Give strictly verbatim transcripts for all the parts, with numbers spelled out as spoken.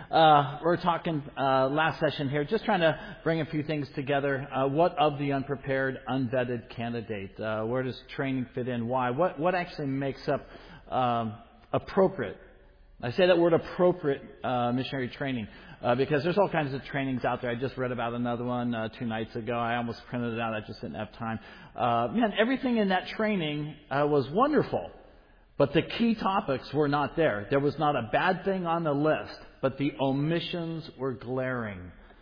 Uh, we're talking uh, last session here, just trying to bring a few things together. Uh, what of the unprepared, unvetted candidate? Uh, where does training fit in? Why? What what actually makes up um, appropriate? I say that word appropriate uh, missionary training uh, because there's all kinds of trainings out there. I just read about another one uh, two nights ago. I almost printed it out. I just didn't have time. Uh, man, everything in that training uh, was wonderful. But the key topics were not there. There was not a bad thing on the list, but the omissions were glaring.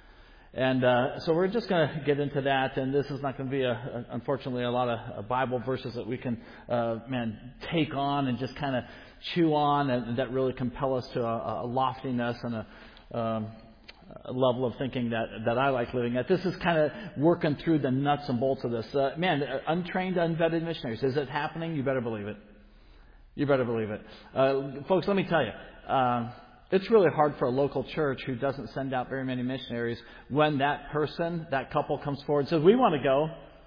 And uh, so we're just going to get into that. And this is not going to be, a, a, unfortunately, a lot of uh, Bible verses that we can, uh, man, take on and just kind of chew on, and that really compel us to a, a loftiness and a, um, a level of thinking that that I like living at. This is kind of working through the nuts and bolts of this. Uh, man, untrained, unvetted missionaries. Is it happening? You better believe it. You better believe it. Uh, folks, let me tell you, uh, it's really hard for a local church who doesn't send out very many missionaries when that person, that couple comes forward and says, we want to go.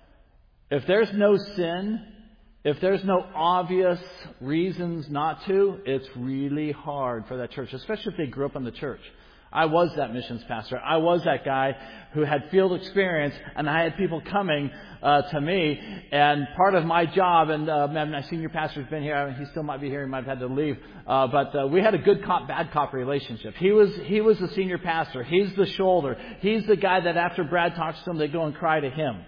If there's no sin, if there's no obvious reasons not to, it's really hard for that church, especially if they grew up in the church. I was that missions pastor. I was that guy who had field experience, and I had people coming uh, to me. And part of my job, and uh, my senior pastor's been here. He still might be here. He might have had to leave. Uh, but uh, we had a good cop, bad cop relationship. He was he was the senior pastor. He's the shoulder. He's the guy that after Brad talks to him, they go and cry to him.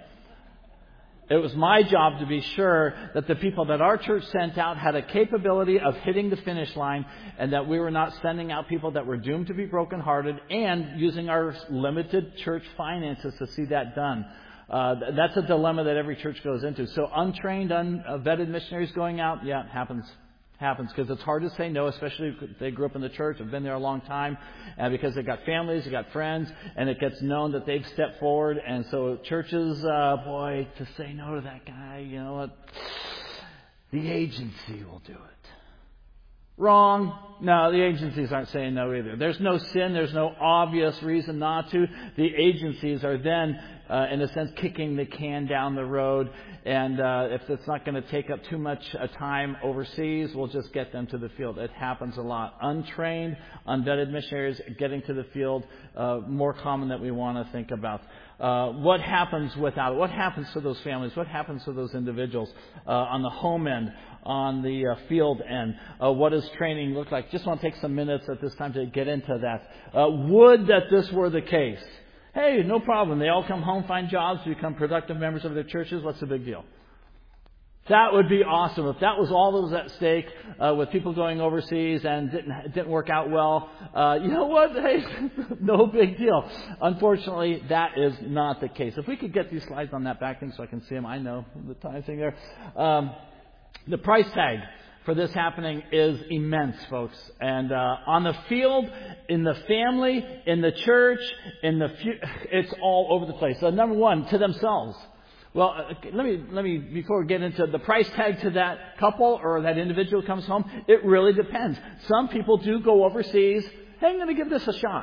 It was my job to be sure that the people that our church sent out had a capability of hitting the finish line, and that we were not sending out people that were doomed to be brokenhearted, and using our limited church finances to see that done. Uh, that's a dilemma that every church goes into. So untrained, unvetted missionaries going out, yeah, it happens. Happens because it's hard to say no, especially if they grew up in the church, have been there a long time, and because they've got families, they've got friends, and it gets known that they've stepped forward. And so churches, uh, boy, to say no to that guy, you know what? The agency will do it. Wrong. No, the agencies aren't saying no either. There's no sin. There's no obvious reason not to. The agencies are then, uh, in a sense, kicking the can down the road. And uh, if it's not going to take up too much uh, time overseas, we'll just get them to the field. It happens a lot. Untrained, unvetted missionaries getting to the field, uh, more common than we want to think about. Uh, what happens without it? What happens to those families? What happens to those individuals uh, on the home end, on the uh, field end? Uh, what does training look like? Just want to take some minutes at this time to get into that. Uh, would that this were the case. Hey, no problem. They all come home, find jobs, become productive members of their churches. What's the big deal? That would be awesome. If that was all that was at stake uh, with people going overseas and didn't didn't work out well, uh, you know what? Hey, no big deal. Unfortunately, that is not the case. If we could get these slides on that back thing so I can see them. I know the time thing there. Um, the price tag for this happening is immense, folks. And uh, on the field, in the family, in the church, in the fu- it's all over the place. So number one, to themselves. Well, uh, let me let me before we get into the price tag to that couple or that individual comes home. It really depends. Some people do go overseas. Hey, I'm going to give this a shot.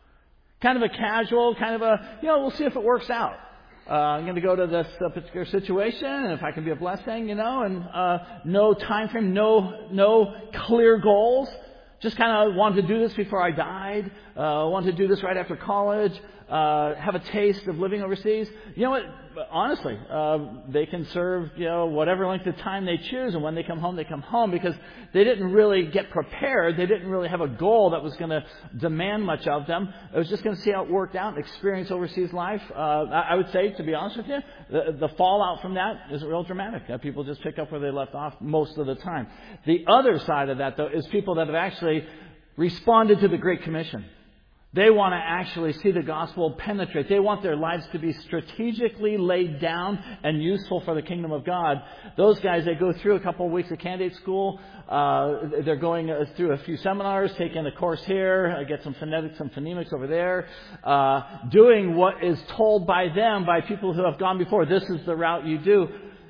Kind of a casual, kind of a you know, we'll see if it works out. Uh, I'm going to go to this uh, particular situation, and if I can be a blessing, you know, and uh, no time frame, no no clear goals. Just kind of wanted to do this before I died. Uh, wanted to do this right after college. Uh, have a taste of living overseas. You know what? Honestly, uh, they can serve, you know, whatever length of time they choose, and when they come home, they come home because they didn't really get prepared. They didn't really have a goal that was going to demand much of them. It was just going to see how it worked out and experience overseas life. Uh, I, I would say, to be honest with you, the, the fallout from that isn't real dramatic. Uh, people just pick up where they left off most of the time. The other side of that, though, is people that have actually responded to the Great Commission. They want to actually see the gospel penetrate. They want their lives to be strategically laid down and useful for the kingdom of God. Those guys, they go through a couple of weeks of candidate school. Uh, they're going through a few seminars, taking a course here, get some phonetics and phonemics over there, uh, doing what is told by them, by people who have gone before. This is the route you do.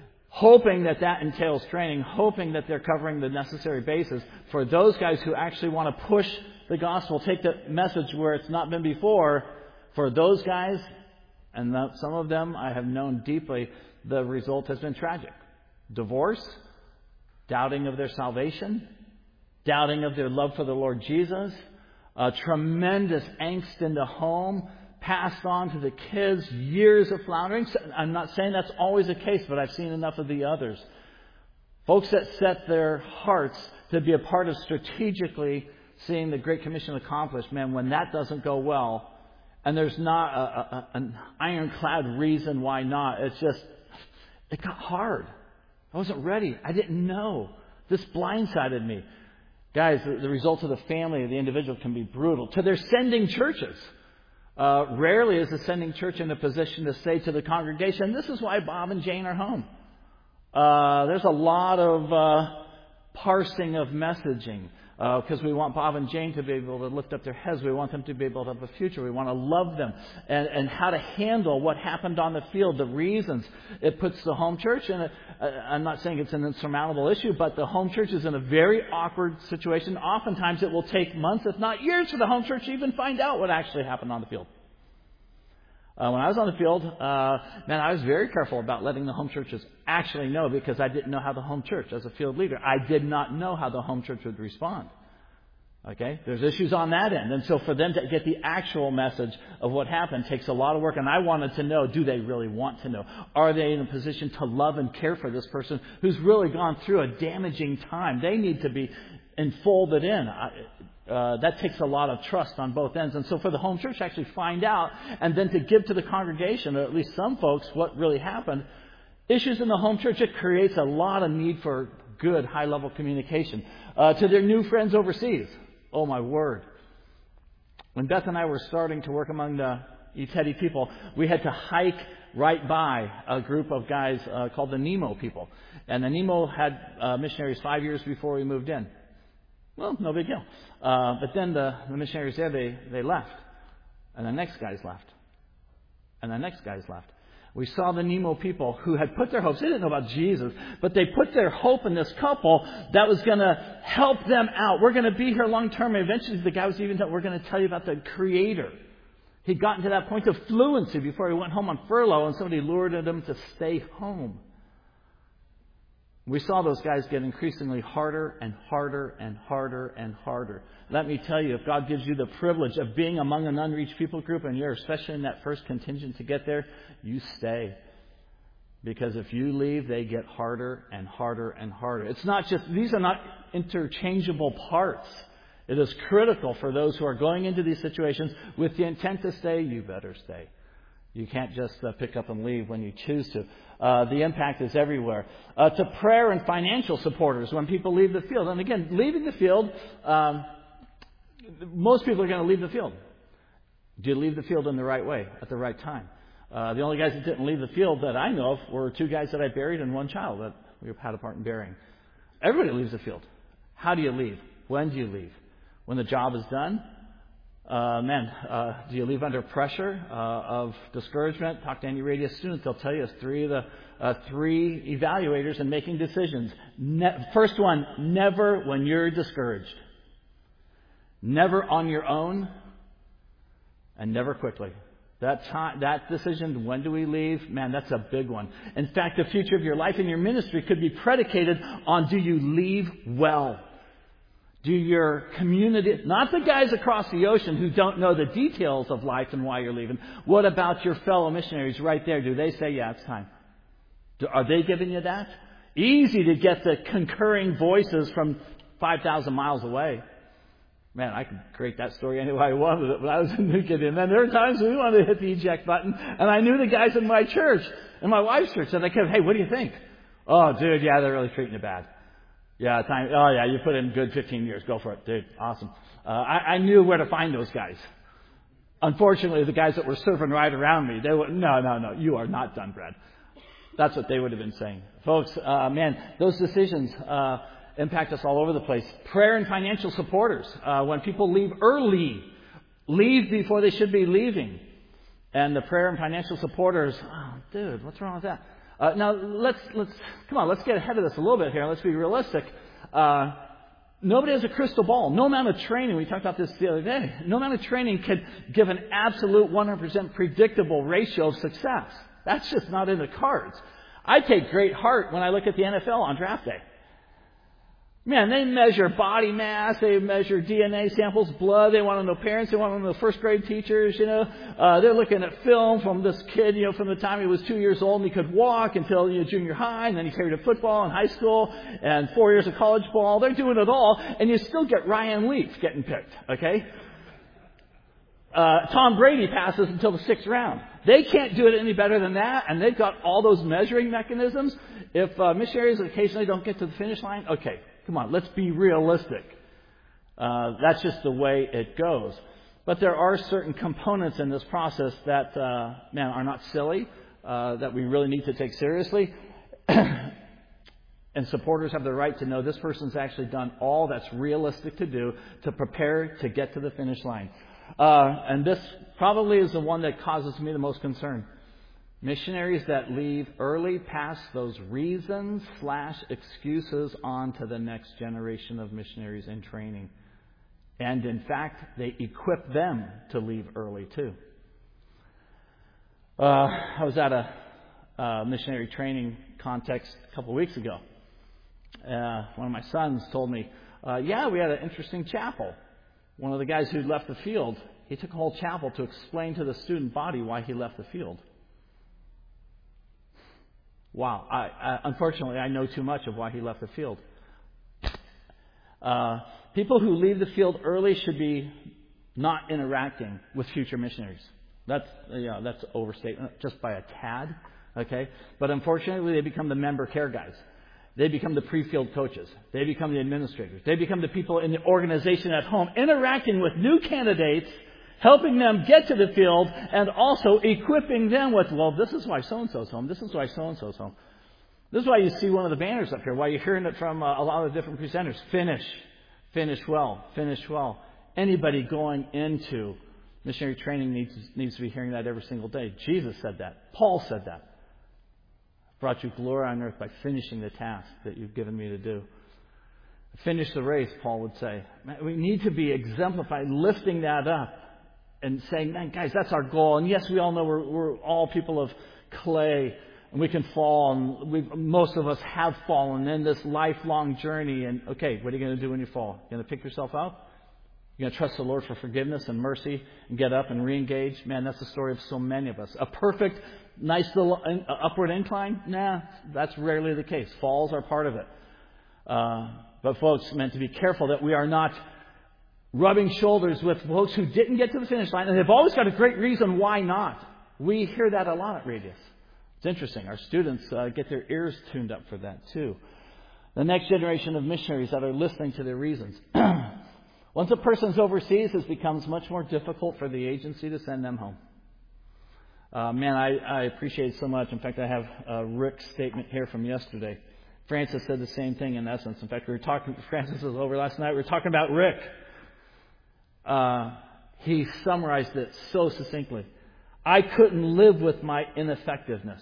Hoping that that entails training, hoping that they're covering the necessary bases for those guys who actually want to push the gospel, take the message where it's not been before. For those guys, and some of them I have known deeply, the result has been tragic. Divorce, doubting of their salvation, doubting of their love for the Lord Jesus, Uh, tremendous angst in the home, passed on to the kids, years of floundering. I'm not saying that's always the case, but I've seen enough of the others. Folks that set their hearts to be a part of strategically seeing the Great Commission accomplished, man, when that doesn't go well, and there's not a, a, an ironclad reason why not, it's just, it got hard. I wasn't ready. I didn't know. This blindsided me. Guys, the, the results of the family of the individual can be brutal. To their sending churches. Uh, rarely is the sending church in a position to say to the congregation, this is why Bob and Jane are home. Uh, there's a lot of uh, parsing of messaging because uh, we want Bob and Jane to be able to lift up their heads. We want them to be able to have a future. We want to love them. And, and how to handle what happened on the field, the reasons it puts the home church in a, I'm not saying it's an insurmountable issue, but the home church is in a very awkward situation. Oftentimes it will take months, if not years, for the home church to even find out what actually happened on the field. Uh, when I was on the field, uh, man, I was very careful about letting the home churches actually know because I didn't know how the home church, as a field leader, I did not know how the home church would respond. Okay? There's issues on that end. And so for them to get the actual message of what happened takes a lot of work. And I wanted to know, do they really want to know? Are they in a position to love and care for this person who's really gone through a damaging time? They need to be enfolded in. I, Uh, that takes a lot of trust on both ends. And so for the home church to actually find out and then to give to the congregation, or at least some folks, what really happened, issues in the home church, it creates a lot of need for good high-level communication. Uh, to their new friends overseas, oh my word. When Beth and I were starting to work among the Iteti people, we had to hike right by a group of guys uh, called the Nemo people. And the Nemo had uh, missionaries five years before we moved in. Well, no big deal. Uh, but then the, the missionaries there, they, they left. And the next guys left. And the next guys left. We saw the Nemo people who had put their hopes, they didn't know about Jesus, but they put their hope in this couple that was going to help them out. We're going to be here long term. And eventually the guy was even telling, we're going to tell you about the Creator. He'd gotten to that point of fluency before he went home on furlough, and somebody lured him to stay home. We saw those guys get increasingly harder and harder and harder and harder. Let me tell you, if God gives you the privilege of being among an unreached people group, and you're especially in that first contingent to get there, you stay. Because if you leave, they get harder and harder and harder. It's not just, these are not interchangeable parts. It is critical for those who are going into these situations with the intent to stay, you better stay. You can't just uh, pick up and leave when you choose to. Uh, the impact is everywhere. Uh, to prayer and financial supporters when people leave the field. And again, leaving the field, um, most people are going to leave the field. Do you leave the field in the right way, at the right time? Uh, the only guys that didn't leave the field that I know of were two guys that I buried and one child that we had a part in burying. Everybody leaves the field. How do you leave? When do you leave? When the job is done? Uh, man, uh, do you leave under pressure uh, of discouragement? Talk to any Radius students. They'll tell you it's three of the uh, three evaluators in making decisions. Ne- First one, never when you're discouraged. Never on your own, and never quickly. That time, that decision, when do we leave? Man, that's a big one. In fact, the future of your life and your ministry could be predicated on, do you leave well? Do your community, not the guys across the ocean who don't know the details of life and why you're leaving. What about your fellow missionaries right there? Do they say, yeah, it's time? Do, are they giving you that? Easy to get the concurring voices from five thousand miles away. Man, I could create that story any way I wanted it when I was in New Guinea. And then there were times we wanted to hit the eject button, and I knew the guys in my church, in my wife's church, and I kept, hey, what do you think? Oh, dude, yeah, they're really treating you bad. Yeah, time. Oh, yeah, you put in good fifteen years. Go for it, dude. Awesome. Uh, I, I knew where to find those guys. Unfortunately, the guys that were serving right around me, they were, no, no, no, you are not done, Brad. That's what they would have been saying. Folks, uh, man, those decisions uh, impact us all over the place. Prayer and financial supporters. Uh, when people leave early, leave before they should be leaving. And the prayer and financial supporters, oh, dude, what's wrong with that? Uh, now, let's, let's, come on, let's get ahead of this a little bit here. Let's be realistic. Uh, nobody has a crystal ball. No amount of training, we talked about this the other day, no amount of training can give an absolute one hundred percent predictable ratio of success. That's just not in the cards. I take great heart when I look at the N F L on draft day. Man, they measure body mass, they measure D N A samples, blood, they want to know parents, they want to know first grade teachers, you know. Uh, they're looking at film from this kid, you know, from the time he was two years old and he could walk until, you know, junior high, and then he carried a football in high school, and four years of college ball. They're doing it all, and you still get Ryan Leaf getting picked, okay? Uh, Tom Brady passes until the sixth round. They can't do it any better than that, and they've got all those measuring mechanisms. If uh, missionaries occasionally don't get to the finish line, okay. Come on, let's be realistic. Uh, that's just the way it goes. But there are certain components in this process that, uh, man, are not silly, uh, that we really need to take seriously. And supporters have the right to know this person's actually done all that's realistic to do to prepare to get to the finish line. Uh, and this probably is the one that causes me the most concern. Missionaries that leave early pass those reasons slash excuses on to the next generation of missionaries in training. And in fact, they equip them to leave early too. Uh, I was at a uh, missionary training context a couple of weeks ago. Uh, one of my sons told me, uh, yeah, we had an interesting chapel. One of the guys who'd left the field, he took a whole chapel to explain to the student body why he left the field. Wow. I, I, unfortunately, I know too much of why he left the field. Uh, people who leave the field early should be not interacting with future missionaries. That's, you know, that's overstatement just by a tad. Okay. But unfortunately, they become the member care guys. They become the pre-field coaches. They become the administrators. They become the people in the organization at home interacting with new candidates, helping them get to the field, and also equipping them with, well, this is why so-and-so's home. This is why so-and-so's home. This is why you see one of the banners up here, why you're hearing it from uh, a lot of different presenters. Finish. Finish well. Finish well. Anybody going into missionary training needs, needs to be hearing that every single day. Jesus said that. Paul said that. Brought you glory on earth by finishing the task that you've given me to do. Finish the race, Paul would say. We need to be exemplified, lifting that up and saying, man, guys, that's our goal. And yes, we all know we're, we're all people of clay and we can fall. And we, most of us have fallen in this lifelong journey. And okay, what are you going to do when you fall? You're going to pick yourself up? You're going to trust the Lord for forgiveness and mercy and get up and re-engage? Man, that's the story of so many of us. A perfect, nice little in, uh, upward incline? Nah, that's rarely the case. Falls are part of it. Uh, but folks, meant to be careful that we are not rubbing shoulders with folks who didn't get to the finish line, and they've always got a great reason why not. We hear that a lot at Radius. It's interesting. Our students uh, get their ears tuned up for that too. The next generation of missionaries that are listening to their reasons. Once a person's overseas, it becomes much more difficult for the agency to send them home. Uh, man, I, I appreciate it so much. In fact, I have uh, Rick's statement here from yesterday. Francis said the same thing in essence. In fact, we were talking, Francis was over last night, we were talking about Rick. Uh, he summarized it so succinctly. I couldn't live with my ineffectiveness.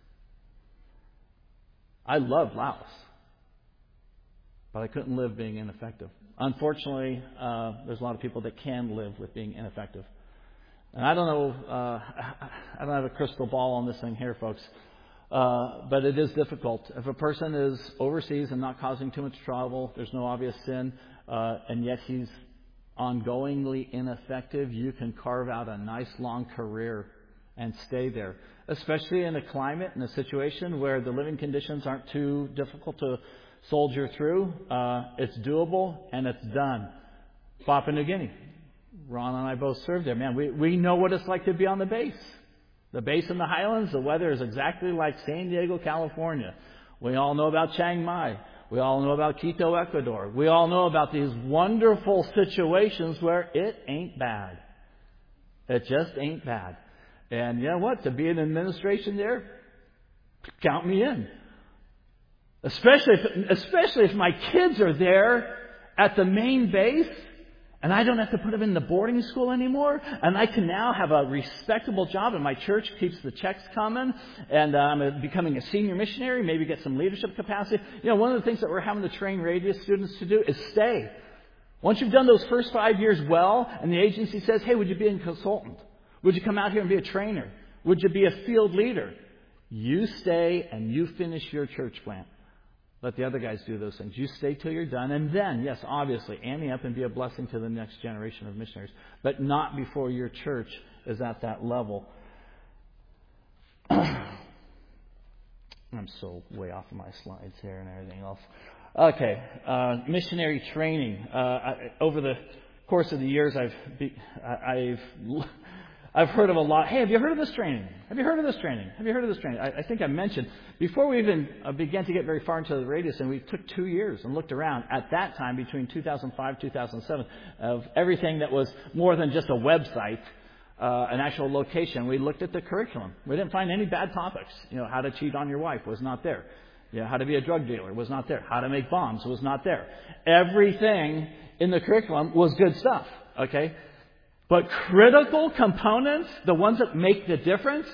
I love Laos, but I couldn't live being ineffective. Unfortunately, uh, there's a lot of people that can live with being ineffective. And I don't know, uh, I don't have a crystal ball on this thing here, folks. Uh, but it is difficult. If a person is overseas and not causing too much trouble, there's no obvious sin, uh, and yet he's ongoingly ineffective, you can carve out a nice long career and stay there. Especially in a climate, in a situation where the living conditions aren't too difficult to soldier through. Uh, it's doable and it's done. Papua New Guinea. Ron and I both served there. Man, we, we know what it's like to be on the base. The base in the highlands, the weather is exactly like San Diego, California. We all know about Chiang Mai. We all know about Quito, Ecuador. We all know about these wonderful situations where it ain't bad. It just ain't bad. And you know what? To be in administration there, count me in. Especially if, especially if my kids are there at the main base and I don't have to put them in the boarding school anymore, and I can now have a respectable job and my church keeps the checks coming, and I'm becoming a senior missionary, maybe get some leadership capacity. You know, one of the things that we're having to train Radius students to do is stay. Once you've done those first five years well, and the agency says, hey, would you be a consultant? Would you come out here and be a trainer? Would you be a field leader? You stay and you finish your church plant. Let the other guys do those things. You stay till you're done. And then, yes, obviously, ante up and be a blessing to the next generation of missionaries. But not before your church is at that level. I'm so way off of my slides here and everything else. Okay, uh, missionary training. Uh, I, over the course of the years, I've be, I, I've I've heard of a lot. Hey, have you heard of this training? Have you heard of this training? Have you heard of this training? I, I think I mentioned before we even uh, began to get very far into the radius, and we took two years and looked around at that time between two thousand five, two thousand seven of everything that was more than just a website. Uh, an actual location. We looked at the curriculum. We didn't find any bad topics. You know, how to cheat on your wife was not there. You know, how to be a drug dealer was not there. How to make bombs was not there. Everything in the curriculum was good stuff. Okay? But critical components, the ones that make the difference,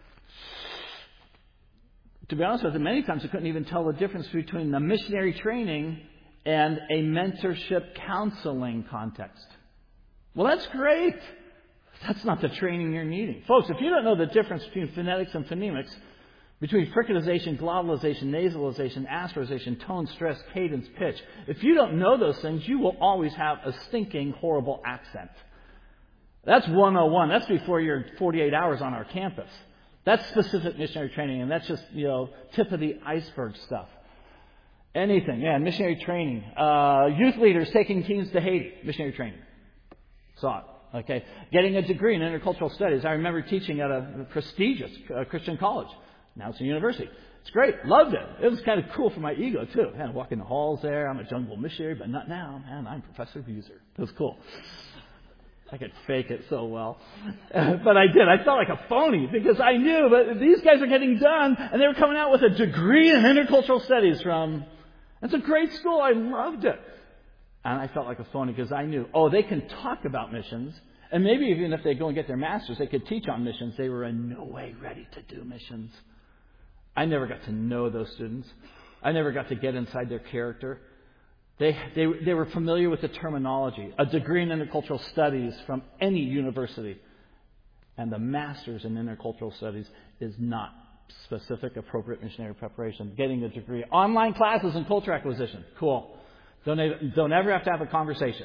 to be honest with you, many times I couldn't even tell the difference between the missionary training and a mentorship counseling context. Well, that's great. That's not the training you're needing. Folks, if you don't know the difference between phonetics and phonemics, between fricatization, glottalization, nasalization, asterization, tone, stress, cadence, pitch, if you don't know those things, you will always have a stinking, horrible accent. That's one oh one. That's before your forty-eight hours on our campus. That's specific missionary training, and that's just, you know, tip of the iceberg stuff. Anything, yeah, missionary training. Uh, youth leaders taking teams to Haiti, missionary training. Saw it. Okay, getting a degree in intercultural studies. I remember teaching at a prestigious uh, Christian college. Now it's a university. It's great. Loved it. It was kind of cool for my ego, too. Man, walking the halls there. I'm a jungle missionary, but not now. Man, I'm Professor Buser. It was cool. I could fake it so well. But I did. I felt like a phony because I knew, but these guys are getting done, and they were coming out with a degree in intercultural studies from... It's a great school. I loved it. And I felt like a phony because I knew, oh, they can talk about missions. And maybe even if they go and get their master's, they could teach on missions. They were in no way ready to do missions. I never got to know those students. I never got to get inside their character. They, they, they were familiar with the terminology. A degree in intercultural studies from any university. And the master's in intercultural studies is not specific, appropriate missionary preparation. Getting a degree. Online classes and culture acquisition. Cool. Don't, don't ever have to have a conversation.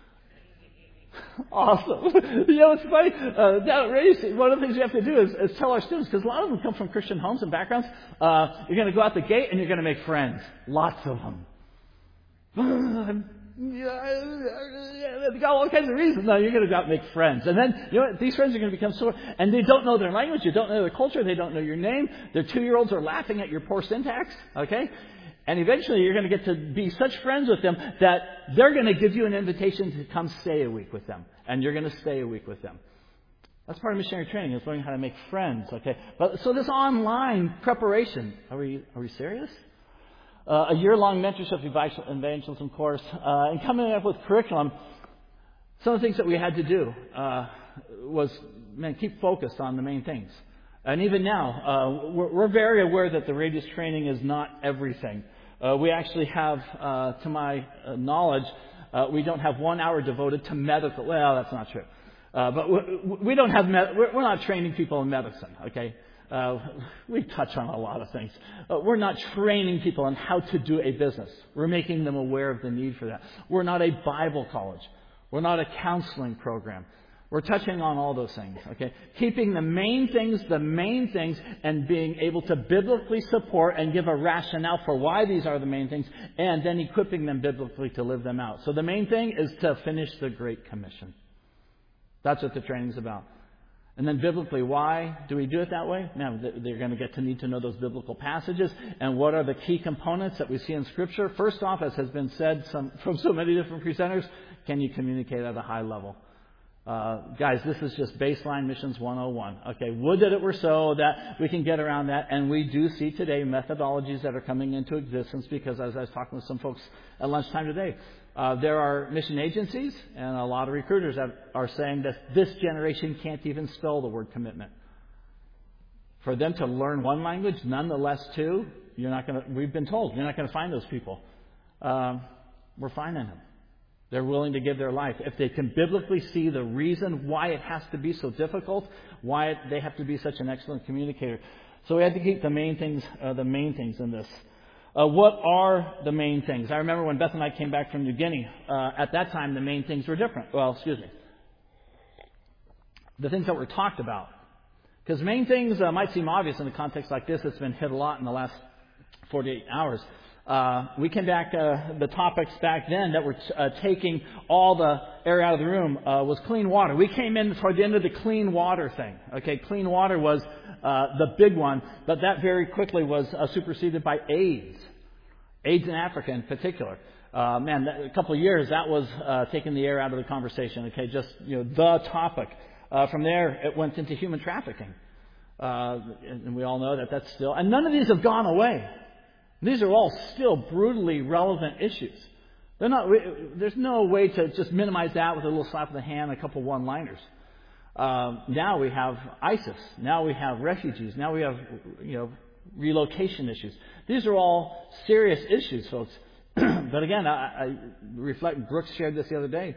Awesome. You know, it's funny. Uh, down at Radius, one of the things we have to do is, is tell our students, because a lot of them come from Christian homes and backgrounds, uh, you're going to go out the gate and you're going to make friends. Lots of them. They've got all kinds of reasons. No, you're going to go out and make friends. And then, you know what? These friends are going to become so... And they don't know their language. You don't know their culture. They don't know your name. Their two-year-olds are laughing at your poor syntax. Okay? And eventually you're going to get to be such friends with them that they're going to give you an invitation to come stay a week with them. And you're going to stay a week with them. That's part of missionary training, is learning how to make friends. Okay, but so this online preparation, are we are we serious? Uh, a year-long mentorship evangelism course, uh, and coming up with curriculum. Some of the things that we had to do uh, was, man, keep focused on the main things. And even now, uh, we're, we're very aware that the Radius training is not everything. Uh, we actually have, uh, to my uh, knowledge, uh, we don't have one hour devoted to medical. Well, that's not true. Uh, but we, we don't have, med- we're, we're not training people in medicine, okay? Uh, we touch on a lot of things. Uh, we're not training people on how to do a business. We're making them aware of the need for that. We're not a Bible college. We're not a counseling program. We're touching on all those things, okay? Keeping the main things, the main things, and being able to biblically support and give a rationale for why these are the main things, and then equipping them biblically to live them out. So the main thing is to finish the Great Commission. That's what the training's about. And then biblically, why do we do it that way? Now, they're going to get to need to know those biblical passages and what are the key components that we see in Scripture. First off, as has been said some, from so many different presenters, can you communicate at a high level? Uh, guys, this is just baseline missions one oh one. Okay, would that it were so that we can get around that. And we do see today methodologies that are coming into existence because, as I was talking with some folks at lunchtime today, uh, there are mission agencies and a lot of recruiters that are saying that this generation can't even spell the word commitment. For them to learn one language, nonetheless two, you're not going to. We've been told you're not going to find those people. Um, we're finding them. They're willing to give their life. If they can biblically see the reason why it has to be so difficult, why it, they have to be such an excellent communicator. So we had to keep the main things, uh, the main things in this. Uh, what are the main things? I remember when Beth and I came back from New Guinea, uh, at that time the main things were different. Well, excuse me. The things that were talked about. Because main things uh, might seem obvious in a context like this. It's been hit a lot in the last forty-eight hours. Uh, we came back, uh, the topics back then that were t- uh, taking all the air out of the room uh, was clean water. We came in toward the end of the clean water thing. Okay, clean water was uh, the big one, but that very quickly was uh, superseded by AIDS. AIDS in Africa in particular. Uh, man, that, a couple of years, that was uh, taking the air out of the conversation. Okay, just, you know, the topic. Uh, from there, it went into human trafficking. Uh, and we all know that that's still... And none of these have gone away. These are all still brutally relevant issues. They're not. There's no way to just minimize that with a little slap of the hand, a couple one-liners. Um, now we have ISIS. Now we have refugees. Now we have, you know, relocation issues. These are all serious issues, folks. But again, I, I reflect. Brooks shared this the other day.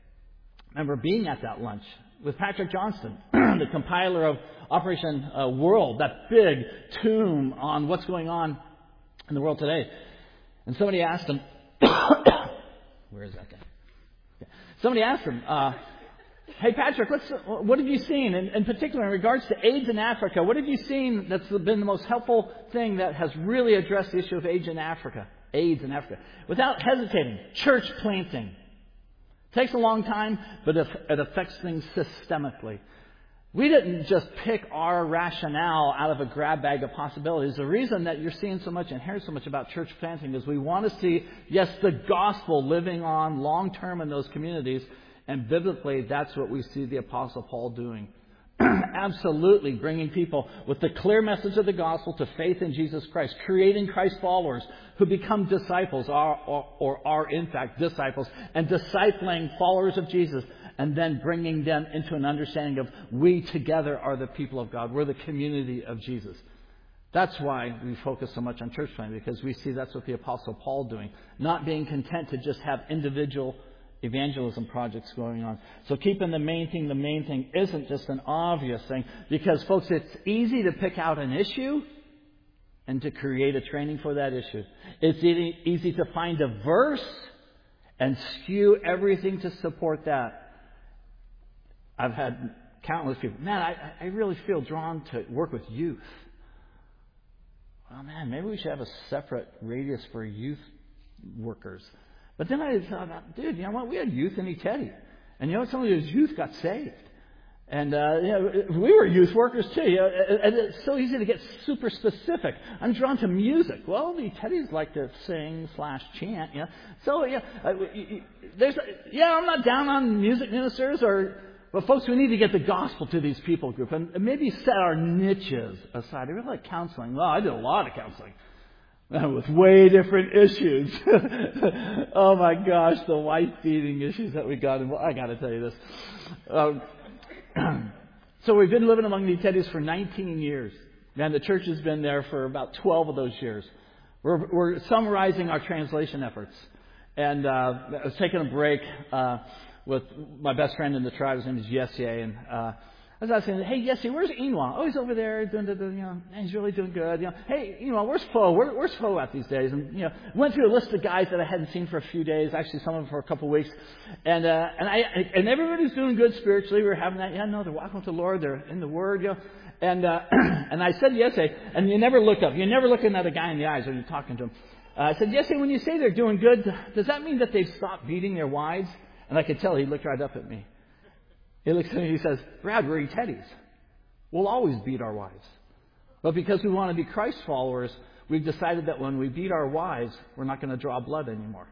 I remember being at that lunch with Patrick Johnston, the compiler of Operation uh, World, that big tome on what's going on in the world today. And somebody asked him, where is that guy? Okay. Somebody asked him, uh, hey Patrick, what's, what have you seen, in, in particular in regards to AIDS in Africa, what have you seen that's been the most helpful thing that has really addressed the issue of AIDS in Africa? AIDS in Africa. Without hesitating, church planting. It takes a long time, but it, it affects things systemically. We didn't just pick our rationale out of a grab bag of possibilities. The reason that you're seeing so much and hearing so much about church planting is we want to see, yes, the gospel living on long term in those communities. And biblically, that's what we see the Apostle Paul doing. Absolutely bringing people with the clear message of the gospel to faith in Jesus Christ, creating Christ followers who become disciples or, or, or are in fact disciples, and discipling followers of Jesus, and then bringing them into an understanding of we together are the people of God. We're the community of Jesus. That's why we focus so much on church planting, because we see that's what the Apostle Paul doing, not being content to just have individual evangelism projects going on. So keeping the main thing the main thing isn't just an obvious thing, because, folks, it's easy to pick out an issue and to create a training for that issue. It's easy to find a verse and skew everything to support that. I've had countless people, man, I, I really feel drawn to work with youth. Well, man, maybe we should have a separate radius for youth workers. But then I thought about, dude, you know what? We had youth in Etedi. And you know, some of those youth got saved. And, uh, you know, we were youth workers too. You know, and it's so easy to get super specific. I'm drawn to music. Well, the Etedis like to sing slash chant, you know. So, yeah, uh, there's, yeah, I'm not down on music ministers or, but folks, we need to get the gospel to these people group and maybe set our niches aside. I really like counseling. Well, I did a lot of counseling. With way different issues. Oh my gosh, the wife beating issues that we got involved. I got to tell you this. Um, so we've been living among the Etedis for nineteen years. And the church has been there for about twelve of those years. We're, we're summarizing our translation efforts. And uh, I was taking a break uh, with my best friend in the tribe. His name is Jesse. And uh, I was asking, hey, Jesse, where's Inwa? Oh, he's over there doing, the, the, you know, he's really doing good. You know, hey, Inwa, where's Fo? Where, where's Fo at these days? And, you know, went through a list of guys that I hadn't seen for a few days, actually some of them for a couple of weeks. And, uh, and I, and everybody's doing good spiritually. We were having that, yeah, no, they're walking with the Lord. They're in the Word, you know. And, uh, and I said, Jesse, and you never look up. You're never looking at a guy in the eyes when you're talking to him. Uh, I said, Jesse, when you say they're doing good, does that mean that they've stopped beating their wives? And I could tell he looked right up at me. He looks at me and he says, Brad, we're Etedis. We'll always beat our wives. But because we want to be Christ followers, we've decided that when we beat our wives, we're not going to draw blood anymore.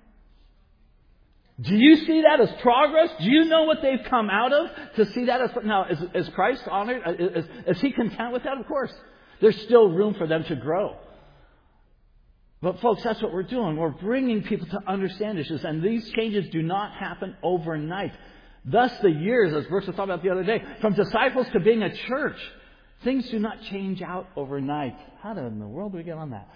Do you see that as progress? Do you know what they've come out of to see that as... Now, is, is Christ honored? Is, is He content with that? Of course. There's still room for them to grow. But folks, that's what we're doing. We're bringing people to understand issues. And these changes do not happen overnight. Thus the years, as Brooks was talking about the other day, from disciples to being a church, things do not change out overnight. How in the world do we get on that?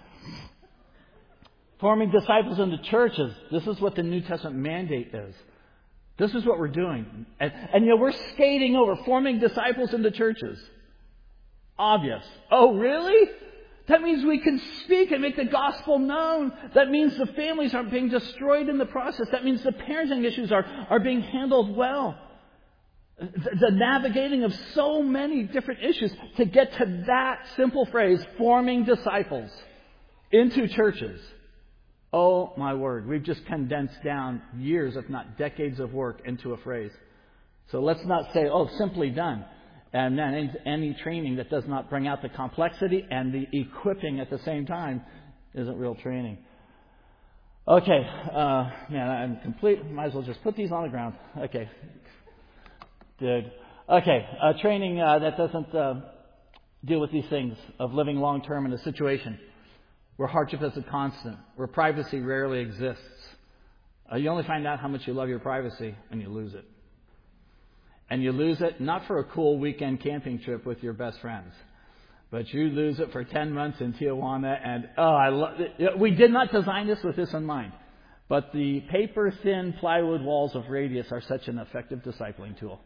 Forming disciples into churches. This is what the New Testament mandate is. This is what we're doing. And, and you know, we're skating over forming disciples into churches. Obvious. Oh, really? That means we can speak and make the gospel known. That means the families aren't being destroyed in the process. That means the parenting issues are, are being handled well. The, the navigating of so many different issues to get to that simple phrase, forming disciples into churches. Oh my word, we've just condensed down years, if not decades of work into a phrase. So let's not say, oh, simply done. And then any training that does not bring out the complexity and the equipping at the same time isn't real training. Okay, uh, man, I'm complete. Might as well just put these on the ground. Okay, good. Okay, uh, training uh, that doesn't uh, deal with these things of living long term in a situation where hardship is a constant, where privacy rarely exists. Uh, you only find out how much you love your privacy when you lose it. And you lose it not for a cool weekend camping trip with your best friends, but you lose it for ten months in Tijuana. And oh, I love it. We did not design this with this in mind, but the paper-thin plywood walls of Radius are such an effective discipling tool.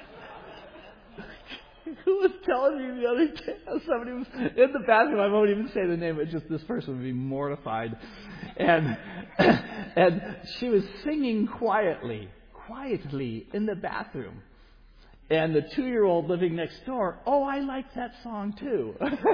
Who was telling me the other day? Somebody was in the bathroom. I won't even say the name, but just this person would be mortified, and and she was singing quietly, quietly in the bathroom. And the two-year-old living next door, oh, I like that song too.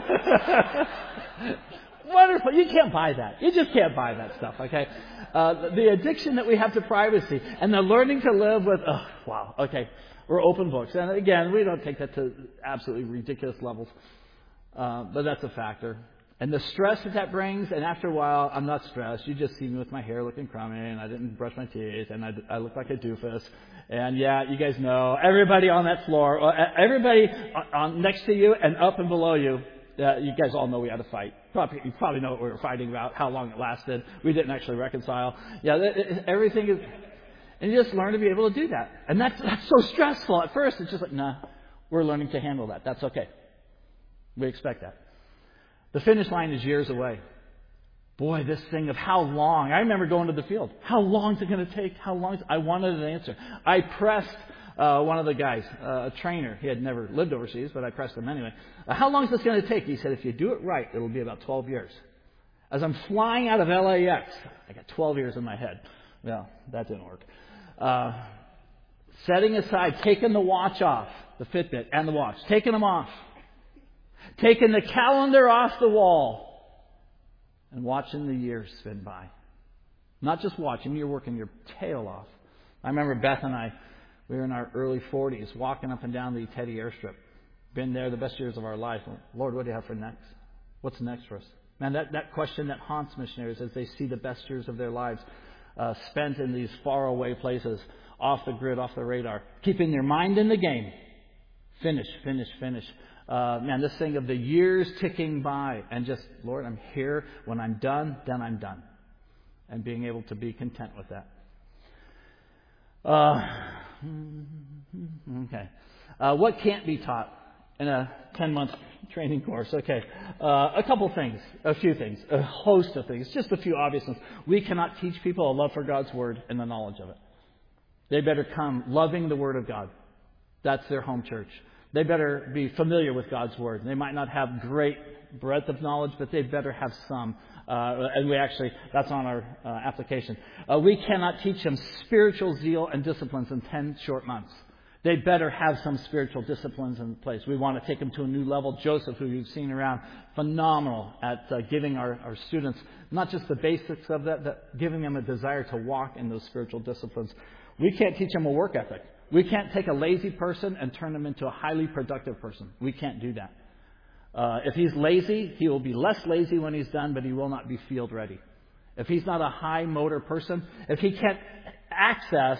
Wonderful. You can't buy that. You just can't buy that stuff, okay? Uh, the addiction that we have to privacy and the learning to live with, oh, wow, okay, we're open books. And again, we don't take that to absolutely ridiculous levels, uh, but that's a factor. And the stress that that brings, and after a while, I'm not stressed. You just see me with my hair looking crummy, and I didn't brush my teeth, and I, I look like a doofus. And yeah, you guys know, everybody on that floor, everybody on, next to you and up and below you, uh, you guys all know we had a fight. Probably, you probably know what we were fighting about, how long it lasted. We didn't actually reconcile. Yeah, everything is, and you just learn to be able to do that. And that's, that's so stressful. At first, it's just like, nah, we're learning to handle that. That's okay. We expect that. The finish line is years away. Boy, this thing of how long. I remember going to the field. How long is it going to take? How long? Is it? I wanted an answer. I pressed uh, one of the guys, uh, a trainer. He had never lived overseas, but I pressed him anyway. Uh, how long is this going to take? He said, if you do it right, it'll be about twelve years. As I'm flying out of L A X, I got twelve years in my head. Well, that didn't work. Uh, setting aside, taking the watch off, the Fitbit and the watch, taking them off. Taking the calendar off the wall and watching the years spin by. Not just watching, you're working your tail off. I remember Beth and I, we were in our early forties, walking up and down the Teddy Airstrip. Been there the best years of our life. Lord, what do you have for next? What's next for us? Man, that, that question that haunts missionaries as they see the best years of their lives uh, spent in these faraway places, off the grid, off the radar. Keeping their mind in the game. Finish, finish, finish. Uh, man, this thing of the years ticking by and just, Lord, I'm here. When I'm done, then I'm done. And being able to be content with that. Uh, okay. Uh, what can't be taught in a ten-month training course? Okay. Uh, a couple things. A few things. A host of things. Just a few obvious ones. We cannot teach people a love for God's Word and the knowledge of it. They better come loving the Word of God. That's their home church. They better be familiar with God's Word. They might not have great breadth of knowledge, but they better have some. Uh, and we actually, that's on our uh, application. Uh, we cannot teach them spiritual zeal and disciplines in ten short months. They better have some spiritual disciplines in place. We want to take them to a new level. Joseph, who you've seen around, phenomenal at uh, giving our, our students not just the basics of that, but giving them a desire to walk in those spiritual disciplines. We can't teach them a work ethic. We can't take a lazy person and turn him into a highly productive person. We can't do that. Uh, if he's lazy, he will be less lazy when he's done, but he will not be field ready. If he's not a high motor person, if he can't access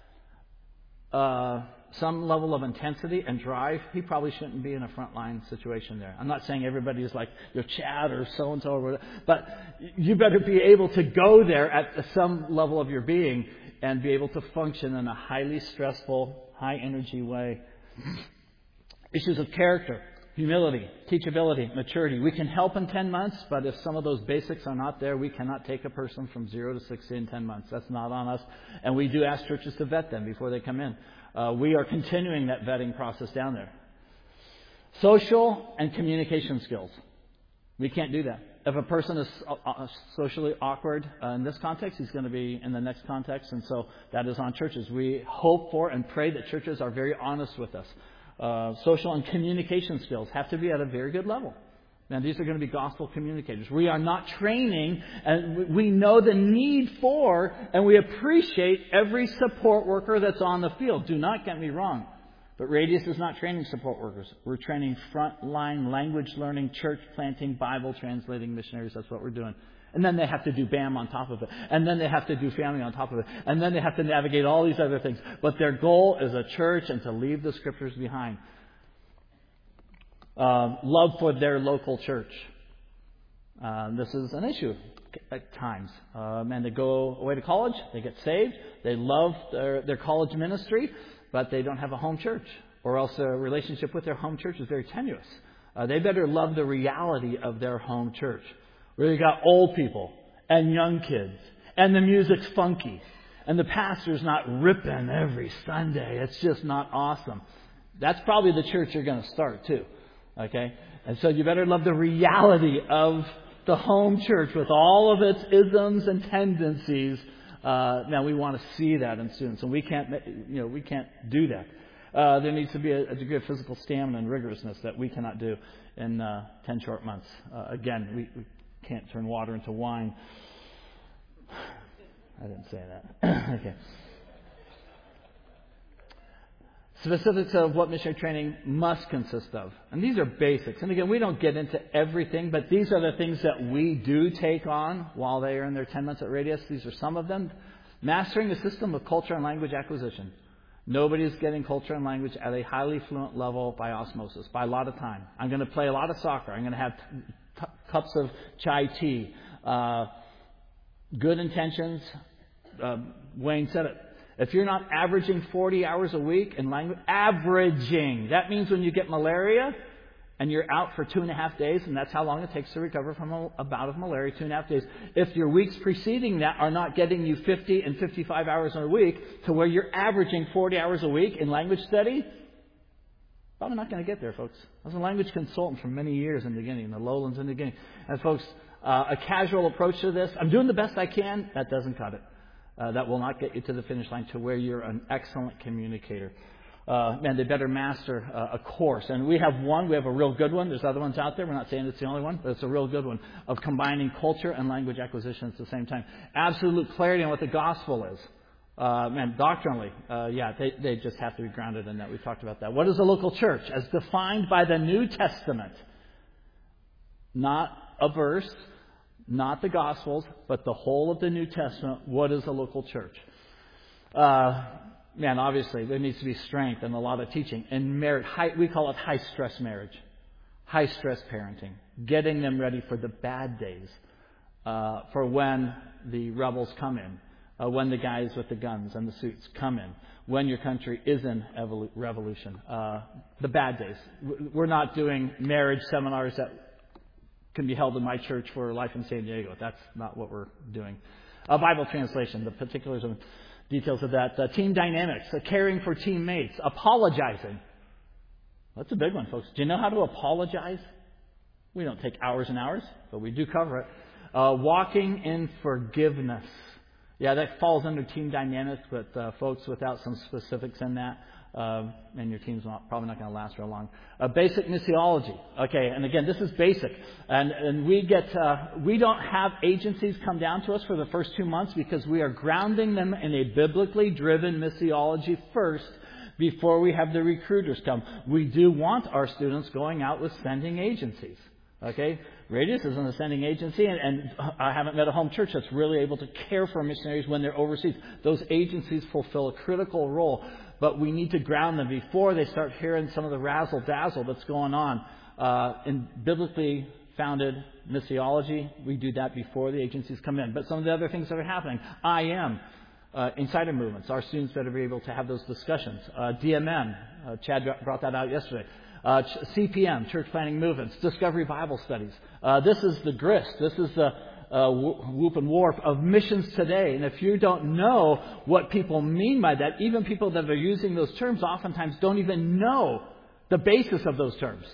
uh, some level of intensity and drive, he probably shouldn't be in a frontline situation there. I'm not saying everybody is like your Chad or so-and-so, or whatever, but you better be able to go there at some level of your being and be able to function in a highly stressful, high-energy way. Issues of character, humility, teachability, maturity. We can help in ten months, but if some of those basics are not there, we cannot take a person from zero to sixty in ten months. That's not on us. And we do ask churches to vet them before they come in. Uh, we are continuing that vetting process down there. Social and communication skills. We can't do that. If a person is socially awkward uh, in this context, he's going to be in the next context. And so that is on churches. We hope for and pray that churches are very honest with us. Uh, social and communication skills have to be at a very good level. Now, these are going to be gospel communicators. We are not training, and we know the need for, and we appreciate every support worker that's on the field. Do not get me wrong. But Radius is not training support workers. We're training frontline language learning, church planting, Bible translating missionaries. That's what we're doing. And then they have to do B A M on top of it. And then they have to do family on top of it. And then they have to navigate all these other things. But their goal is a church and to leave the Scriptures behind. Uh, love for their local church. Uh, this is an issue at times. Um, and they go away to college. They get saved. They love their, their college ministry. But they don't have a home church. Or else their relationship with their home church is very tenuous. Uh, they better love the reality of their home church. Where you got old people and young kids. And the music's funky. And the pastor's not ripping every Sunday. It's just not awesome. That's probably the church you're going to start too. Okay? And so you better love the reality of the home church with all of its isms and tendencies. Uh, now we want to see that in students, and we can't, you know, we can't do that. Uh, there needs to be a, a degree of physical stamina and rigorousness that we cannot do in uh, ten short months. Uh, again, we, we can't turn water into wine. I didn't say that. Okay. Specifics of what missionary training must consist of. And these are basics. And again, we don't get into everything, but these are the things that we do take on while they are in their ten months at Radius. These are some of them. Mastering the system of culture and language acquisition. Nobody is getting culture and language at a highly fluent level by osmosis, by a lot of time. I'm going to play a lot of soccer. I'm going to have t- cups of chai tea. Uh, good intentions. Uh, Wayne said it. If you're not averaging forty hours a week in language, averaging, that means when you get malaria and you're out for two and a half days, and that's how long it takes to recover from a, a bout of malaria, two and a half days. If your weeks preceding that are not getting you fifty and fifty-five hours a week to where you're averaging forty hours a week in language study, probably not going to get there, folks. I was a language consultant for many years in the beginning, in the lowlands in the beginning. And folks, uh, a casual approach to this, I'm doing the best I can, that doesn't cut it. Uh, that will not get you to the finish line to where you're an excellent communicator. Uh, man, they better master uh, a course. And we have one. We have a real good one. There's other ones out there. We're not saying it's the only one, but it's a real good one of combining culture and language acquisition at the same time. Absolute clarity on what the gospel is. Uh, man, doctrinally, uh, yeah, they, they just have to be grounded in that. We've talked about that. What is a local church? As defined by the New Testament. Not a verse. Not the Gospels, but the whole of the New Testament. What is a local church? Uh, man, obviously, there needs to be strength and a lot of teaching. And marriage, high, we call it high-stress marriage. High-stress parenting. Getting them ready for the bad days. Uh, for when the rebels come in. Uh, when the guys with the guns and the suits come in. When your country is in evolu- revolution. Uh, the bad days. We're not doing marriage seminars that can be held in my church for Life in San Diego. That's not what we're doing. Uh, Bible translation, the particulars and details of that. Uh, team dynamics, uh, caring for teammates, apologizing. That's a big one, folks. Do you know how to apologize? We don't take hours and hours, but we do cover it. Uh, walking in forgiveness. Yeah, that falls under team dynamics, but uh, folks, without some specifics in that, Uh, and your team's not, probably not going to last very long. Uh, basic missiology. Okay, and again, this is basic. And, and we get, uh, we don't have agencies come down to us for the first two months because we are grounding them in a biblically driven missiology first before we have the recruiters come. We do want our students going out with sending agencies. Okay, Radius is an sending agency, and, and I haven't met a home church that's really able to care for missionaries when they're overseas. Those agencies fulfill a critical role. But we need to ground them before they start hearing some of the razzle-dazzle that's going on. Uh, in biblically founded missiology, we do that before the agencies come in. But some of the other things that are happening, I am, uh, insider movements. Our students better be able to have those discussions. Uh, D M M, uh, Chad brought that out yesterday. Uh, C P M, Church Planting Movements. Discovery Bible Studies. Uh, this is the grist. This is the Uh, whoop and warp of missions today. And if you don't know what people mean by that, even people that are using those terms oftentimes don't even know the basis of those terms.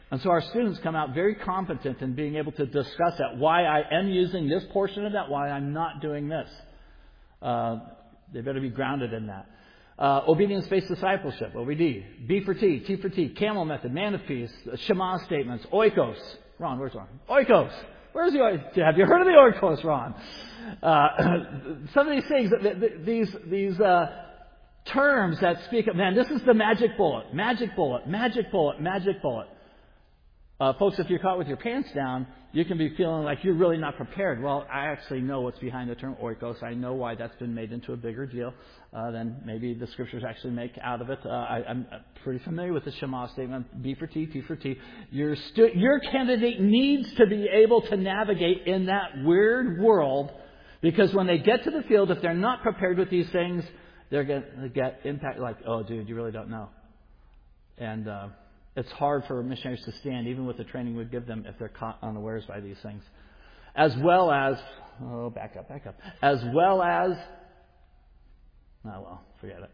And so our students come out very competent in being able to discuss that, why I am using this portion of that, why I'm not doing this. Uh, they better be grounded in that. Uh, obedience-based discipleship, O B D. B for T, T for T, camel method, man of peace, Shema statements, oikos. Ron, where's Ron? Oikos. Where's the oikos? Have you heard of the oikos, Ron? Uh, some of these things, these, these, uh, terms that speak of, man, this is the magic bullet, magic bullet, magic bullet, magic bullet. Uh, folks, if you're caught with your pants down, you can be feeling like you're really not prepared. Well, I actually know what's behind the term oikos. I know why that's been made into a bigger deal uh, than maybe the scriptures actually make out of it. Uh, I, I'm pretty familiar with the Shema statement, B for T, T for T. Your, stu- your candidate needs to be able to navigate in that weird world, because when they get to the field, if they're not prepared with these things, they're going to get impact like, oh, dude, you really don't know. And uh, it's hard for missionaries to stand, even with the training we give them, if they're caught unawares by these things. As well as, oh, back up, back up. As well as, oh, well, forget it.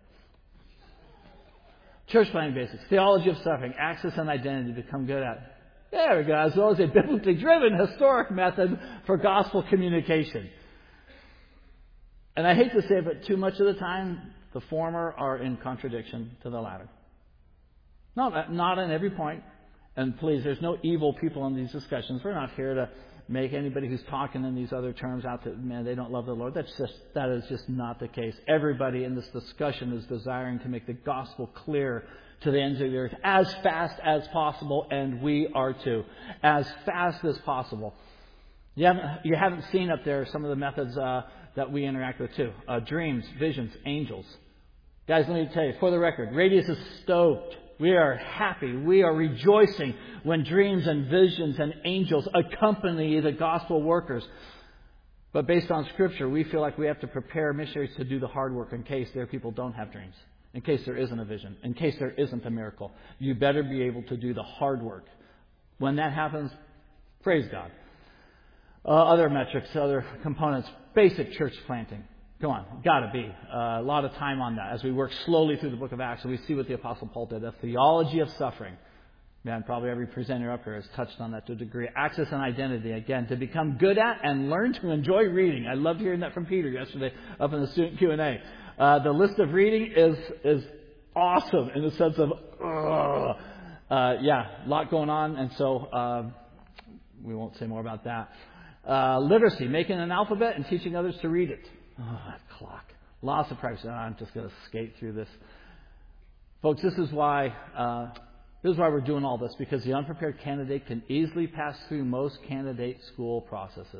Church planting basics, theology of suffering, access and identity to become good at. There we go. As well as a biblically driven historic method for gospel communication. And I hate to say it, but too much of the time, the former are in contradiction to the latter. Not, not on every point. And please, there's no evil people in these discussions. We're not here to make anybody who's talking in these other terms out that, man, they don't love the Lord. That's just, that is just not the case. Everybody in this discussion is desiring to make the gospel clear to the ends of the earth as fast as possible, and we are too. As fast as possible. You haven't, you haven't seen up there some of the methods uh, that we interact with too. Uh, dreams, visions, angels. Guys, let me tell you, for the record, Radius is stoked. We are happy. We are rejoicing when dreams and visions and angels accompany the gospel workers. But based on Scripture, we feel like we have to prepare missionaries to do the hard work in case their people don't have dreams, in case there isn't a vision, in case there isn't a miracle. You better be able to do the hard work. When that happens, praise God. Uh, other metrics, other components, basic church planting. Come on, gotta be. Uh, a lot of time on that as we work slowly through the book of Acts and we see what the Apostle Paul did. A theology of suffering. Man, probably every presenter up here has touched on that to a degree. Access and identity, again, to become good at and learn to enjoy reading. I loved hearing that from Peter yesterday up in the student Q and A. Uh, the list of reading is is awesome in the sense of, ugh. Uh, yeah, a lot going on, and so uh, we won't say more about that. Uh, literacy, making an alphabet and teaching others to read it. Oh, that clock. Lots of practice. Oh, I'm just going to skate through this. Folks, this is why uh, this is why we're doing all this, because the unprepared candidate can easily pass through most candidate school processes.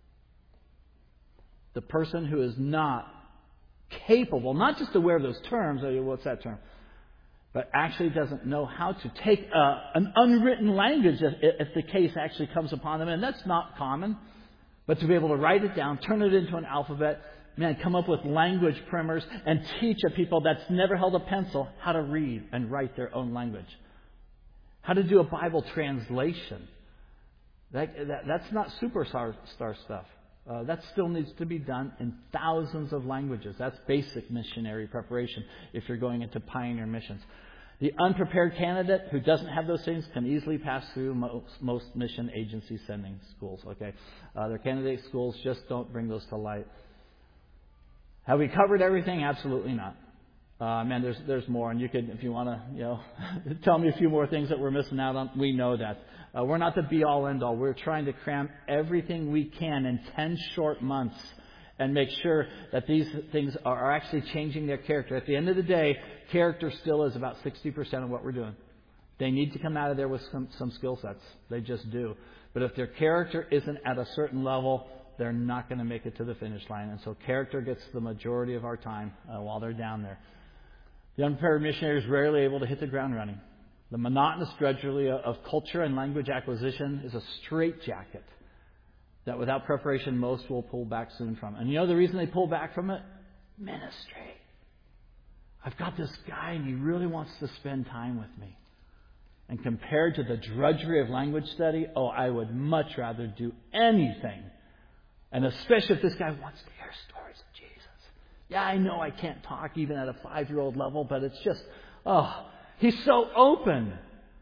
The person who is not capable, not just aware of those terms, oh, what's that term, but actually doesn't know how to take uh, an unwritten language if, if the case actually comes upon them. And that's not common. But to be able to write it down, turn it into an alphabet, man, come up with language primers and teach a people that's never held a pencil how to read and write their own language. How to do a Bible translation. That, that, that's not superstar star stuff. Uh, that still needs to be done in thousands of languages. That's basic missionary preparation if you're going into pioneer missions. The unprepared candidate who doesn't have those things can easily pass through most, most mission agency sending schools. Okay, uh, their candidate schools just don't bring those to light. Have we covered everything? Absolutely not. Uh, man, there's there's more, and you could, if you want to, you know, tell me a few more things that we're missing out on. We know that uh, we're not the be all end all. We're trying to cram everything we can in ten short months. And make sure that these things are actually changing their character. At the end of the day, character still is about sixty percent of what we're doing. They need to come out of there with some, some skill sets. They just do. But if their character isn't at a certain level, they're not going to make it to the finish line. And so character gets the majority of our time uh, while they're down there. The unprepared missionary is rarely able to hit the ground running. The monotonous drudgery of culture and language acquisition is a straitjacket that without preparation, most will pull back soon from. And you know the reason they pull back from it? Ministry. I've got this guy and he really wants to spend time with me. And compared to the drudgery of language study, oh, I would much rather do anything. And especially if this guy wants to hear stories of Jesus. Yeah, I know I can't talk even at a five-year-old level, but it's just, oh, he's so open.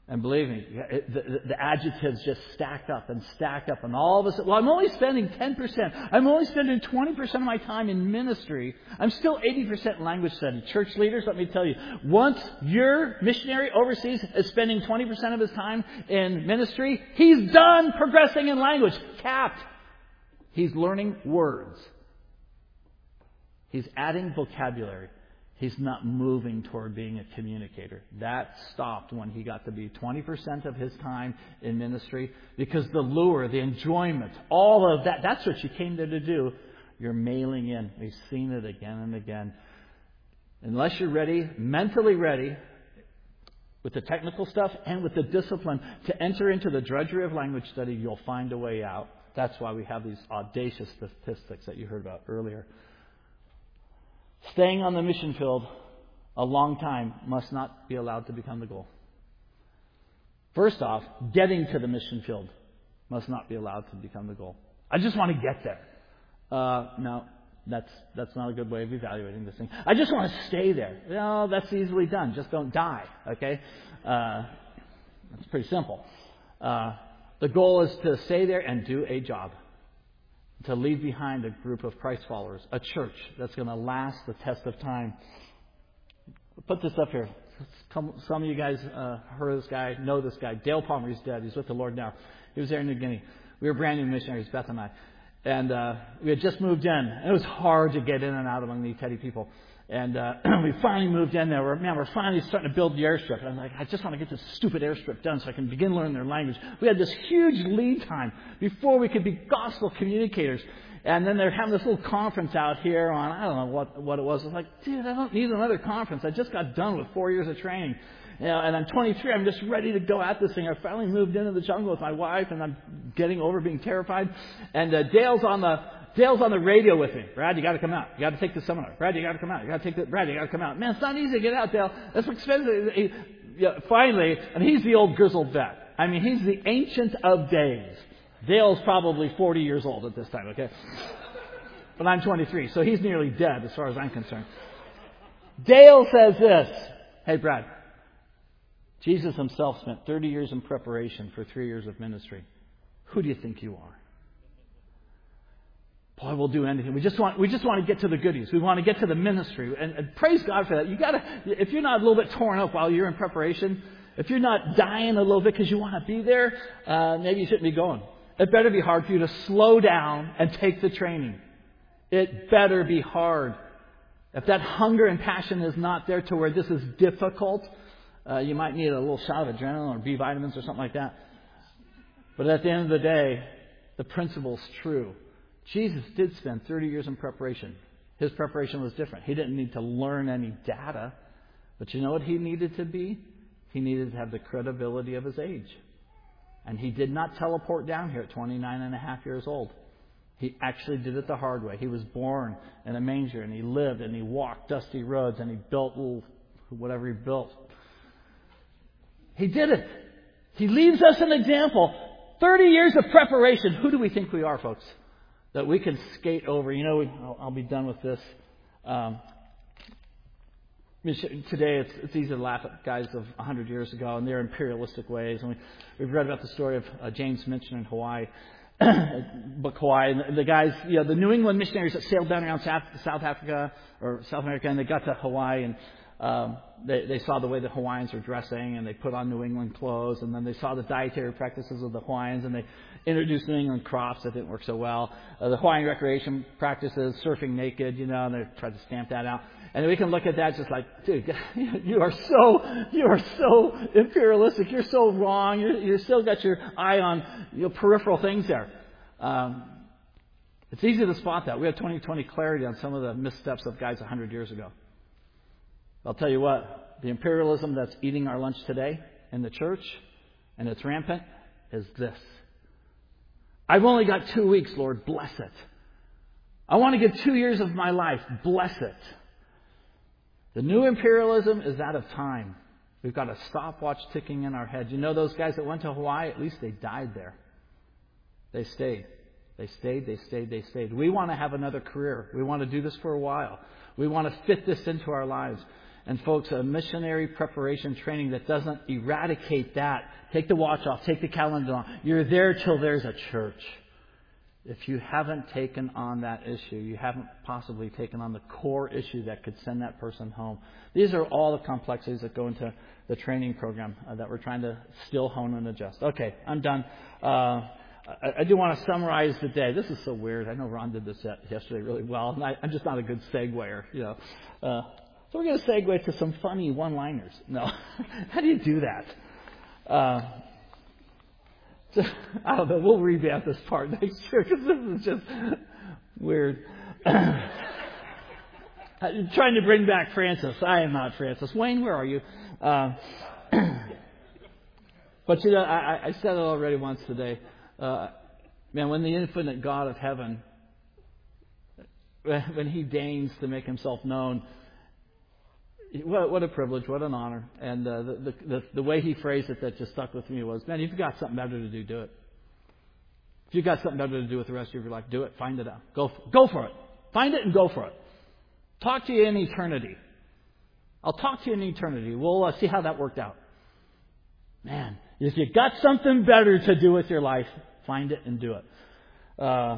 And believe me, it, the, the, the adjectives just stack up and stack up. And all of a sudden, well, I'm only spending ten percent. I'm only spending twenty percent of my time in ministry. I'm still eighty percent in language study. Church leaders, let me tell you, once your missionary overseas is spending twenty percent of his time in ministry, he's done progressing in language. Capped. He's learning words. He's adding vocabulary. He's not moving toward being a communicator. That stopped when he got to be twenty percent of his time in ministry, because the lure, the enjoyment, all of that, that's what you came there to do. You're mailing in. We've seen it again and again. Unless you're ready, mentally ready, with the technical stuff and with the discipline to enter into the drudgery of language study, you'll find a way out. That's why we have these audacious statistics that you heard about earlier. Staying on the mission field a long time must not be allowed to become the goal. First off, getting to the mission field must not be allowed to become the goal. I just want to get there. Uh, no, that's that's not a good way of evaluating this thing. I just want to stay there. No, that's easily done. Just don't die, okay? Uh, that's pretty simple. Uh, the goal is to stay there and do a job. To leave behind a group of Christ followers, a church that's going to last the test of time. Put this up here. Some of you guys uh, heard of this guy, know this guy. Dale Palmer, he's dead. He's with the Lord now. He was there in New Guinea. We were brand new missionaries, Beth and I. And uh, we had just moved in. And it was hard to get in and out among these Teddy people. And uh, we finally moved in there. We're, man, we're finally starting to build the airstrip. And I'm like, I just want to get this stupid airstrip done so I can begin learning their language. We had this huge lead time before we could be gospel communicators. And then they're having this little conference out here on, I don't know what, what it was. I was like, dude, I don't need another conference. I just got done with four years of training. You know, and I'm twenty-three. I'm just ready to go at this thing. I finally moved into the jungle with my wife, and I'm getting over being terrified. And uh, Dale's on the Dale's on the radio with me. Brad, you got to come out. You got to take the seminar. Brad, you got to come out. You got to take the. Brad, you got to come out. Man, it's not easy to get out, Dale. That's expensive. He, yeah, finally, and he's the old grizzled vet. I mean, he's the ancient of days. Dale's probably forty years old at this time. Okay, but I'm twenty-three, so he's nearly dead as far as I'm concerned. Dale says this. Hey, Brad. Jesus himself spent thirty years in preparation for three years of ministry. Who do you think you are? Boy, we'll do anything. We just want we just want to get to the goodies. We want to get to the ministry. And, and praise God for that. You gotta if you're not a little bit torn up while you're in preparation, if you're not dying a little bit because you want to be there, uh, maybe you shouldn't be going. It better be hard for you to slow down and take the training. It better be hard. If that hunger and passion is not there to where this is difficult, Uh, you might need a little shot of adrenaline or B vitamins or something like that. But at the end of the day, the principle's true. Jesus did spend thirty years in preparation. His preparation was different. He didn't need to learn any data. But you know what he needed to be? He needed to have the credibility of his age. And he did not teleport down here at twenty-nine and a half years old. He actually did it the hard way. He was born in a manger, and he lived, and he walked dusty roads, and he built little, whatever he built. He did it. He leaves us an example. thirty years of preparation. Who do we think we are, folks? That we can skate over. You know, we, I'll, I'll be done with this. Um, today, it's, it's easy to laugh at guys of one hundred years ago and their imperialistic ways. And we, we've read about the story of uh, James Minchin in Hawaii. But Hawaii, and the guys, you know, the New England missionaries that sailed down around South, South Africa or South America, and they got to Hawaii, and Um, they, they saw the way the Hawaiians were dressing, and they put on New England clothes, and then they saw the dietary practices of the Hawaiians, and they introduced New England crops that didn't work so well. Uh, the Hawaiian recreation practices, surfing naked, you know, and they tried to stamp that out. And we can look at that just like, dude, you are so, you are so imperialistic. You're so wrong. You're, you're still got your eye on your peripheral things there. Um, it's easy to spot that. We have twenty twenty clarity on some of the missteps of guys one hundred years ago. I'll tell you what, the imperialism that's eating our lunch today in the church, and it's rampant, is this. I've only got two weeks, Lord, bless it. I want to give two years of my life, bless it. The new imperialism is that of time. We've got a stopwatch ticking in our head. You know those guys that went to Hawaii, at least they died there. They stayed. They stayed, they stayed, they stayed. We want to have another career. We want to do this for a while. We want to fit this into our lives. And folks, a missionary preparation training that doesn't eradicate that, take the watch off, take the calendar off. You're there till there's a church. If you haven't taken on that issue, you haven't possibly taken on the core issue that could send that person home. These are all the complexities that go into the training program uh, that we're trying to still hone and adjust. Okay, I'm done. Uh, I, I do want to summarize the day. This is so weird. I know Ron did this yesterday really well, and I, I'm just not a good seguer, you know. Uh, so we're going to segue to some funny one-liners. No, how do you do that? Uh, So, I don't know. We'll revamp this part next year because this is just weird. Trying to bring back Francis. I am not Francis. Wayne, where are you? Uh, but you know, I, I said it already once today. Uh, man, when the infinite God of heaven, when He deigns to make Himself known, What, what a privilege, what an honor. And uh, the, the, the, the way he phrased it that just stuck with me was, man, if you've got something better to do, do it. If you've got something better to do with the rest of your life, do it. Find it out. Go, go for it. Find it and go for it. Talk to you in eternity. I'll talk to you in eternity. We'll uh, see how that worked out. Man, if you've got something better to do with your life, find it and do it. Uh,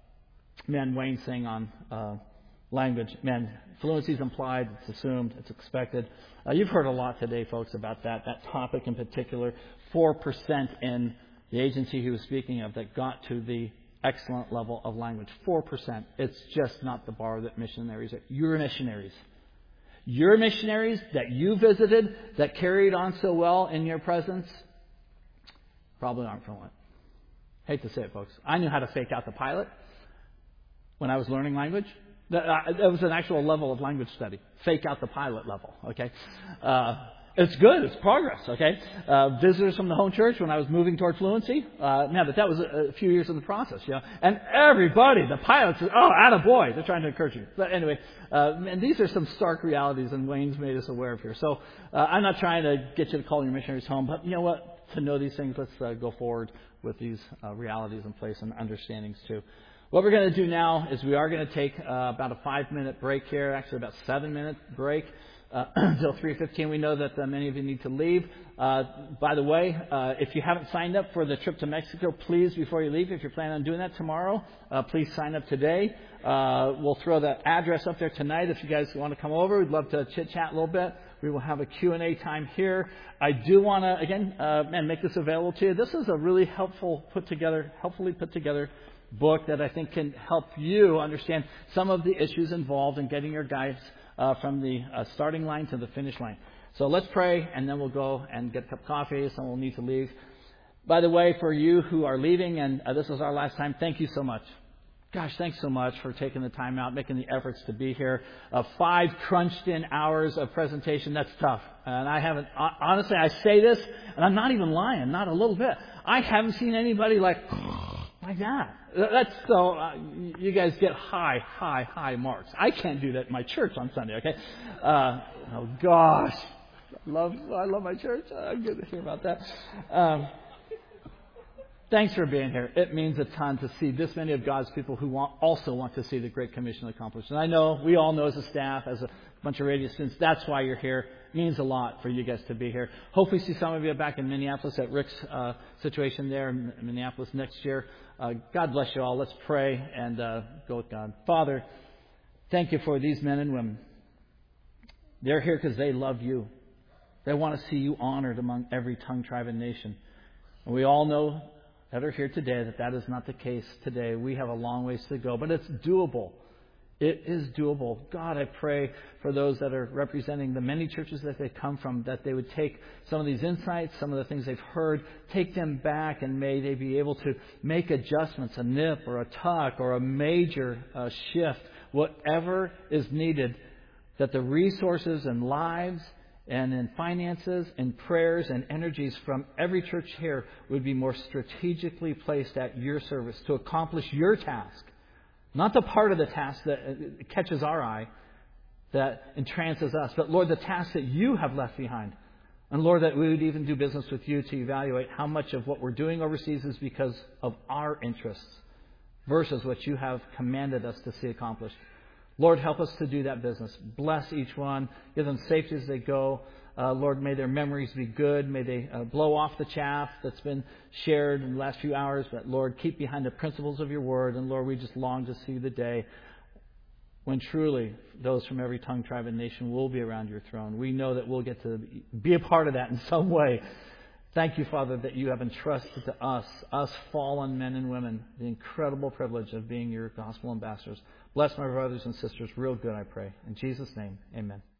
man, Wayne saying on... Uh, Language, man, fluency is implied, it's assumed, it's expected. Uh, you've heard a lot today, folks, about that, that topic in particular. four percent in the agency he was speaking of that got to the excellent level of language. four percent. It's just not the bar that missionaries are. You're missionaries. Your missionaries that you visited, that carried on so well in your presence, probably aren't fluent. Hate to say it, folks. I knew how to fake out the pilot when I was learning language. That was an actual level of language study. Fake out the pilot level, okay? Uh, it's good. It's progress, okay? Uh, visitors from the home church when I was moving toward fluency, uh, man, but that was a, a few years in the process, you know? And everybody, the pilots, oh, attaboy, they're trying to encourage you. But anyway, uh, and these are some stark realities, and Wayne's made us aware of here. So uh, I'm not trying to get you to call your missionaries home, but you know what? To know these things, let's uh, go forward with these uh, realities in place and understandings too. What we're going to do now is we are going to take uh, about a five-minute break here, actually about a seven-minute break uh, until three fifteen. We know that uh, many of you need to leave. Uh, by the way, uh, if you haven't signed up for the trip to Mexico, please, before you leave, if you're planning on doing that tomorrow, uh, please sign up today. Uh, we'll throw the address up there tonight if you guys want to come over. We'd love to chit-chat a little bit. We will have a Q and A time here. I do want to, again, uh, man, make this available to you. This is a really helpful put together, helpfully put together book that I think can help you understand some of the issues involved in getting your guys uh, from the uh, starting line to the finish line. So let's pray, and then we'll go and get a cup of coffee. Someone will need to leave. By the way, for you who are leaving, and uh, this is our last time, thank you so much. Gosh, thanks so much for taking the time out, making the efforts to be here. Uh, five crunched-in hours of presentation, that's tough. And I haven't, honestly, I say this, and I'm not even lying, not a little bit. I haven't seen anybody like... like that. That's so, uh, you guys get high, high, high marks. I can't do that in my church on Sunday, okay? Uh, oh, gosh. I love, I love my church. I'm good to hear about that. Um, thanks for being here. It means a ton to see this many of God's people who want, also want to see the Great Commission accomplished. And I know, we all know as a staff, as a bunch of radio students, that's why you're here. It means a lot for you guys to be here. Hopefully see some of you back in Minneapolis at Rick's uh, situation there in Minneapolis next year. Uh, God bless you all. Let's pray and uh, go with God. Father, thank you for these men and women. They're here because they love you. They want to see you honored among every tongue, tribe, and nation. And we all know that are here today that that is not the case today. We have a long ways to go, but it's doable. It is doable. God, I pray for those that are representing the many churches that they come from, that they would take some of these insights, some of the things they've heard, take them back, and may they be able to make adjustments, a nip or a tuck or a major uh, shift, whatever is needed, that the resources and lives and in finances and prayers and energies from every church here would be more strategically placed at your service to accomplish your task. Not the part of the task that catches our eye, that entrances us, but Lord, the task that you have left behind. And Lord, that we would even do business with you to evaluate how much of what we're doing overseas is because of our interests versus what you have commanded us to see accomplished. Lord, help us to do that business. Bless each one. Give them safety as they go. Uh, Lord, may their memories be good. May they uh, blow off the chaff that's been shared in the last few hours. But, Lord, keep behind the principles of your word. And, Lord, we just long to see the day when truly those from every tongue, tribe, and nation will be around your throne. We know that we'll get to be a part of that in some way. Thank you, Father, that you have entrusted to us, us fallen men and women, the incredible privilege of being your gospel ambassadors. Bless my brothers and sisters real good, I pray. In Jesus' name, amen.